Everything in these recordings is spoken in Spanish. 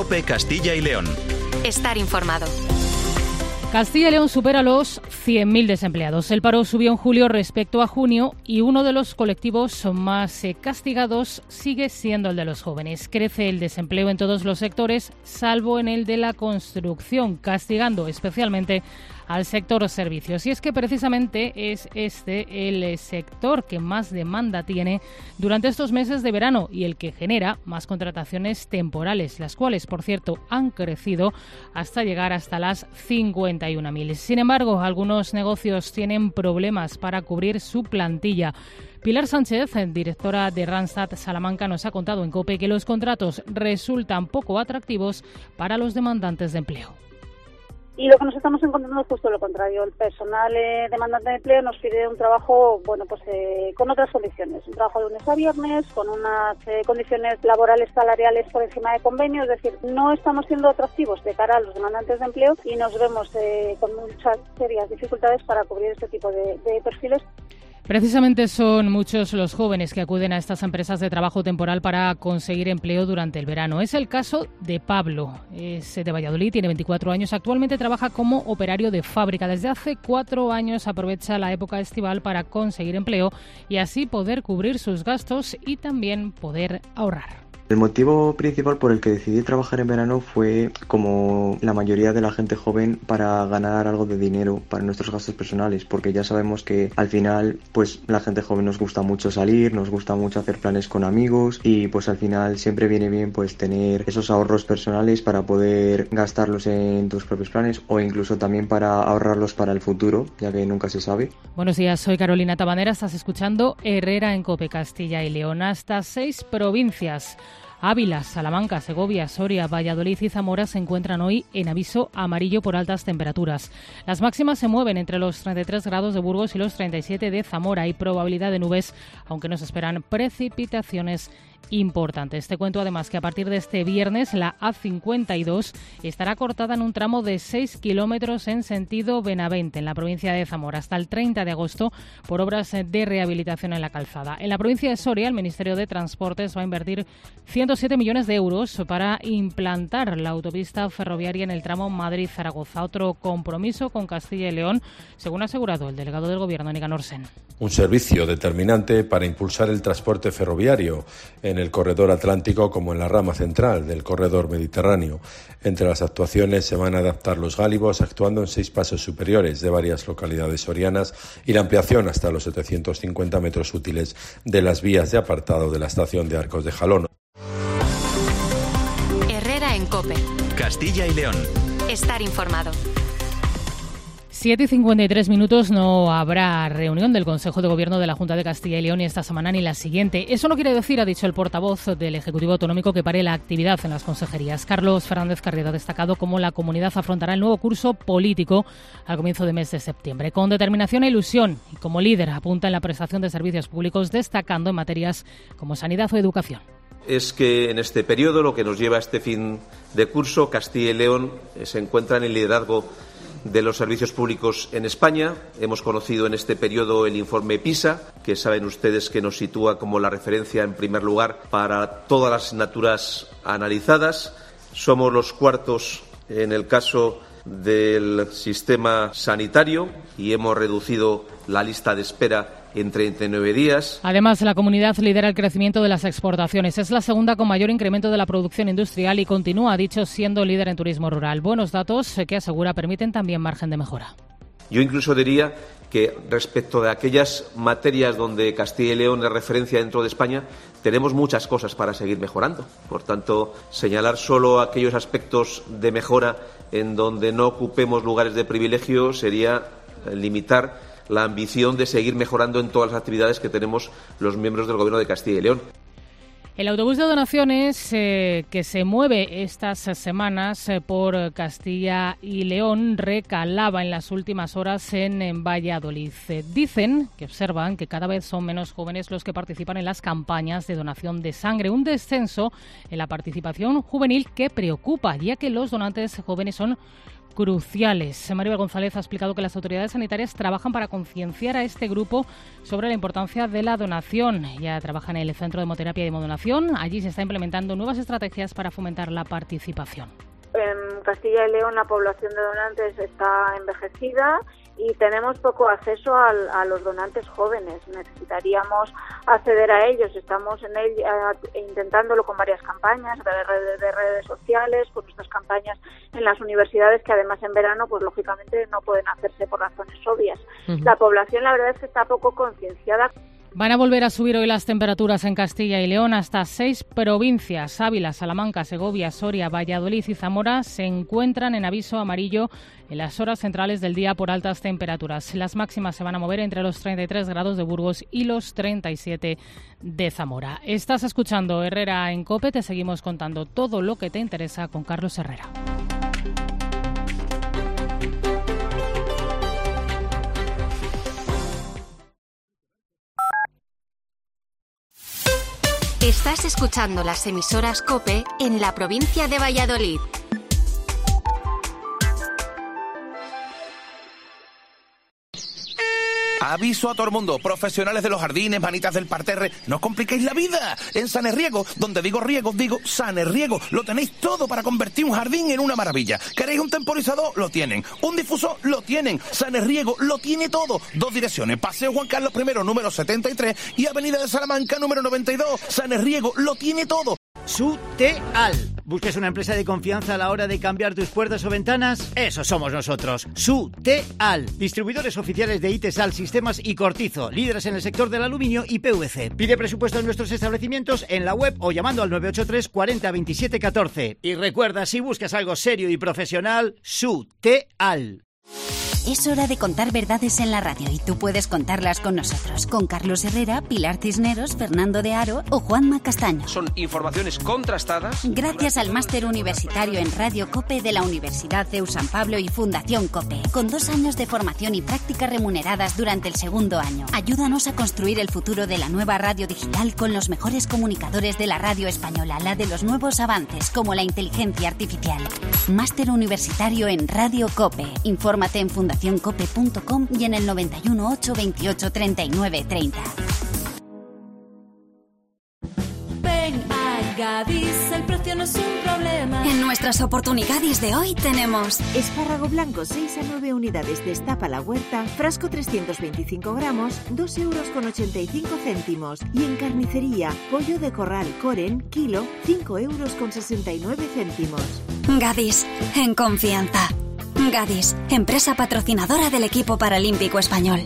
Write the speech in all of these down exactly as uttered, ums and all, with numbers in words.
COPE Castilla y León. Estar informado. Castilla y León supera los cien mil desempleados. El paro subió en julio respecto a junio y uno de los colectivos más castigados sigue siendo el de los jóvenes. Crece el desempleo en todos los sectores, salvo en el de la construcción, castigando especialmente al sector servicios. Y es que precisamente es este el sector que más demanda tiene durante estos meses de verano y el que genera más contrataciones temporales, las cuales, por cierto, han crecido hasta llegar hasta las cincuenta y una mil. Sin embargo, algunos negocios tienen problemas para cubrir su plantilla. Pilar Sánchez, directora de Randstad Salamanca, nos ha contado en COPE que los contratos resultan poco atractivos para los demandantes de empleo. Y lo que nos estamos encontrando es justo lo contrario. El personal eh, demandante de empleo nos pide un trabajo, bueno, pues eh, con otras condiciones. Un trabajo de lunes a viernes, con unas eh, condiciones laborales salariales por encima de convenio. Es decir, no estamos siendo atractivos de cara a los demandantes de empleo y nos vemos eh, con muchas serias dificultades para cubrir este tipo de, de perfiles. Precisamente son muchos los jóvenes que acuden a estas empresas de trabajo temporal para conseguir empleo durante el verano. Es el caso de Pablo, es de Valladolid, tiene veinticuatro años, actualmente trabaja como operario de fábrica. Desde hace cuatro años aprovecha la época estival para conseguir empleo y así poder cubrir sus gastos y también poder ahorrar. El motivo principal por el que decidí trabajar en verano fue, como la mayoría de la gente joven, para ganar algo de dinero para nuestros gastos personales, porque ya sabemos que al final pues la gente joven nos gusta mucho salir, nos gusta mucho hacer planes con amigos y pues al final siempre viene bien pues tener esos ahorros personales para poder gastarlos en tus propios planes o incluso también para ahorrarlos para el futuro, ya que nunca se sabe. Buenos días, soy Carolina Tabanera, estás escuchando Herrera en COPE Castilla y León. Hasta seis provincias, Ávila, Salamanca, Segovia, Soria, Valladolid y Zamora, se encuentran hoy en aviso amarillo por altas temperaturas. Las máximas se mueven entre los treinta y tres grados de Burgos y los treinta y siete de Zamora. Hay probabilidad de nubes, aunque nos esperan precipitaciones importantes. Te cuento además que a partir de este viernes la A cincuenta y dos estará cortada en un tramo de seis kilómetros en sentido Benavente, en la provincia de Zamora, hasta el treinta de agosto por obras de rehabilitación en la calzada. En la provincia de Soria, el Ministerio de Transportes va a invertir ciento siete millones de euros para implantar la autopista ferroviaria en el tramo Madrid-Zaragoza. Otro compromiso con Castilla y León, según ha asegurado el delegado del Gobierno, Nicanor Sen. Un servicio determinante para impulsar el transporte ferroviario en el corredor atlántico como en la rama central del corredor mediterráneo. Entre las actuaciones se van a adaptar los gálibos, actuando en seis pasos superiores de varias localidades sorianas y la ampliación hasta los setecientos cincuenta metros útiles de las vías de apartado de la estación de Arcos de Jalón. Herrera en COPE. Castilla y León. Estar informado. siete y cincuenta y tres minutos, no habrá reunión del Consejo de Gobierno de la Junta de Castilla y León ni esta semana ni la siguiente. Eso no quiere decir, ha dicho el portavoz del Ejecutivo Autonómico, que pare la actividad en las consejerías. Carlos Fernández Carriero ha destacado cómo la comunidad afrontará el nuevo curso político al comienzo del mes de septiembre. Con determinación e ilusión y como líder apunta en la prestación de servicios públicos, destacando en materias como sanidad o educación. Es que en este periodo, lo que nos lleva a este fin de curso, Castilla y León se encuentra en el liderazgo de los servicios públicos en España. Hemos conocido en este periodo el informe PISA, que saben ustedes que nos sitúa como la referencia en primer lugar para todas las asignaturas analizadas. Somos los cuartos en el caso del sistema sanitario y hemos reducido la lista de espera en treinta y nueve días. Además, la comunidad lidera el crecimiento de las exportaciones. Es la segunda con mayor incremento de la producción industrial y continúa, ha dicho, siendo líder en turismo rural. Buenos datos que asegura permiten también margen de mejora. Yo incluso diría que respecto de aquellas materias donde Castilla y León es referencia dentro de España, tenemos muchas cosas para seguir mejorando. Por tanto, señalar solo aquellos aspectos de mejora en donde no ocupemos lugares de privilegio sería limitar la ambición de seguir mejorando en todas las actividades que tenemos los miembros del Gobierno de Castilla y León. El autobús de donaciones eh, que se mueve estas semanas eh, por Castilla y León recalaba en las últimas horas en, en Valladolid. Eh, dicen que observan que cada vez son menos jóvenes los que participan en las campañas de donación de sangre. Un descenso en la participación juvenil que preocupa, ya que los donantes jóvenes son cruciales. Maribel González ha explicado que las autoridades sanitarias trabajan para concienciar a este grupo sobre la importancia de la donación. Ya trabaja en el Centro de Hemoterapia y Hemodonación. Allí se está implementando nuevas estrategias para fomentar la participación. En Castilla y León la población de donantes está envejecida y tenemos poco acceso al, a los donantes jóvenes. Necesitaríamos acceder a ellos. Estamos en ello, intentándolo con varias campañas de redes, de redes sociales, con nuestras campañas en las universidades, que además en verano, pues lógicamente no pueden hacerse por razones obvias. Uh-huh. La población, la verdad es que está poco concienciada. Van a volver a subir hoy las temperaturas en Castilla y León. Hasta seis provincias, Ávila, Salamanca, Segovia, Soria, Valladolid y Zamora, se encuentran en aviso amarillo en las horas centrales del día por altas temperaturas. Las máximas se van a mover entre los treinta y tres grados de Burgos y los treinta y siete de Zamora. Estás escuchando Herrera en COPE. Te seguimos contando todo lo que te interesa con Carlos Herrera. Estás escuchando las emisoras COPE en la provincia de Valladolid. Aviso a todo el mundo, profesionales de los jardines, manitas del parterre, no os compliquéis la vida. En Sanerriego, donde digo riego, digo Sanerriego, lo tenéis todo para convertir un jardín en una maravilla. ¿Queréis un temporizador? Lo tienen. ¿Un difusor? Lo tienen. Sanerriego lo tiene todo. Dos direcciones, Paseo Juan Carlos primero, número setenta y tres, y Avenida de Salamanca, número noventa y dos. Sanerriego lo tiene todo. Suteal. ¿Buscas una empresa de confianza a la hora de cambiar tus puertas o ventanas? Eso somos nosotros. Suteal. Distribuidores oficiales de Itesal, Sistemas y Cortizo. Líderes en el sector del aluminio y P V C. Pide presupuesto en nuestros establecimientos en la web o llamando al nueve ocho tres cuarenta veintisiete catorce. Y recuerda, si buscas algo serio y profesional, Suteal. Es hora de contar verdades en la radio y tú puedes contarlas con nosotros, con Carlos Herrera, Pilar Cisneros, Fernando de Aro o Juanma Castaño. Son informaciones contrastadas. Gracias al máster universitario en Radio COPE de la Universidad C E U San Pablo y Fundación COPE, con dos años de formación y prácticas remuneradas durante el segundo año. Ayúdanos a construir el futuro de la nueva radio digital con los mejores comunicadores de la radio española, la de los nuevos avances como la inteligencia artificial. Máster universitario en Radio COPE. Infórmate en fundación cope punto com y en el noventa y uno ocho veintiocho treinta y nueve treinta. Ven a Gadis, el precio no es un problema. En nuestras oportunidades de hoy tenemos espárrago blanco seis a nueve unidades, destapa la huerta, frasco trescientos veinticinco gramos, dos euros con ochenta y cinco céntimos. Y en carnicería, pollo de corral Coren, kilo, cinco euros con sesenta y nueve céntimos. Gadis, en confianza. Gadis, empresa patrocinadora del equipo paralímpico español.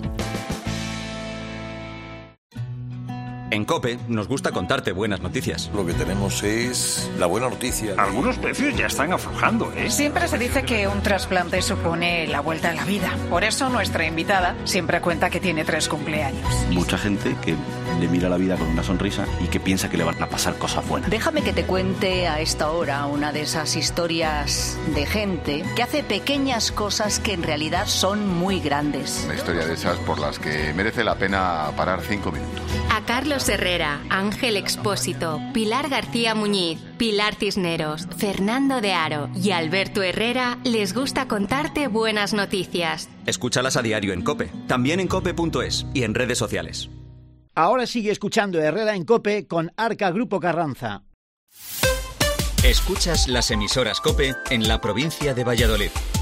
En COPE nos gusta contarte buenas noticias. Lo que tenemos es la buena noticia. Algunos precios ya están aflojando, ¿eh? Siempre se dice que un trasplante supone la vuelta a la vida. Por eso nuestra invitada siempre cuenta que tiene tres cumpleaños. Mucha gente que le mira la vida con una sonrisa y que piensa que le van a pasar cosas buenas. Déjame que te cuente a esta hora una de esas historias de gente que hace pequeñas cosas que en realidad son muy grandes. Una historia de esas por las que merece la pena parar cinco minutos. A Carlos Herrera, Ángel Expósito, Pilar García Muñiz, Pilar Cisneros, Fernando de Aro y Alberto Herrera les gusta contarte buenas noticias. Escúchalas a diario en COPE, también en cope punto es y en redes sociales. Ahora sigue escuchando Herrera en COPE con Arca Grupo Carranza. Escuchas las emisoras COPE en la provincia de Valladolid.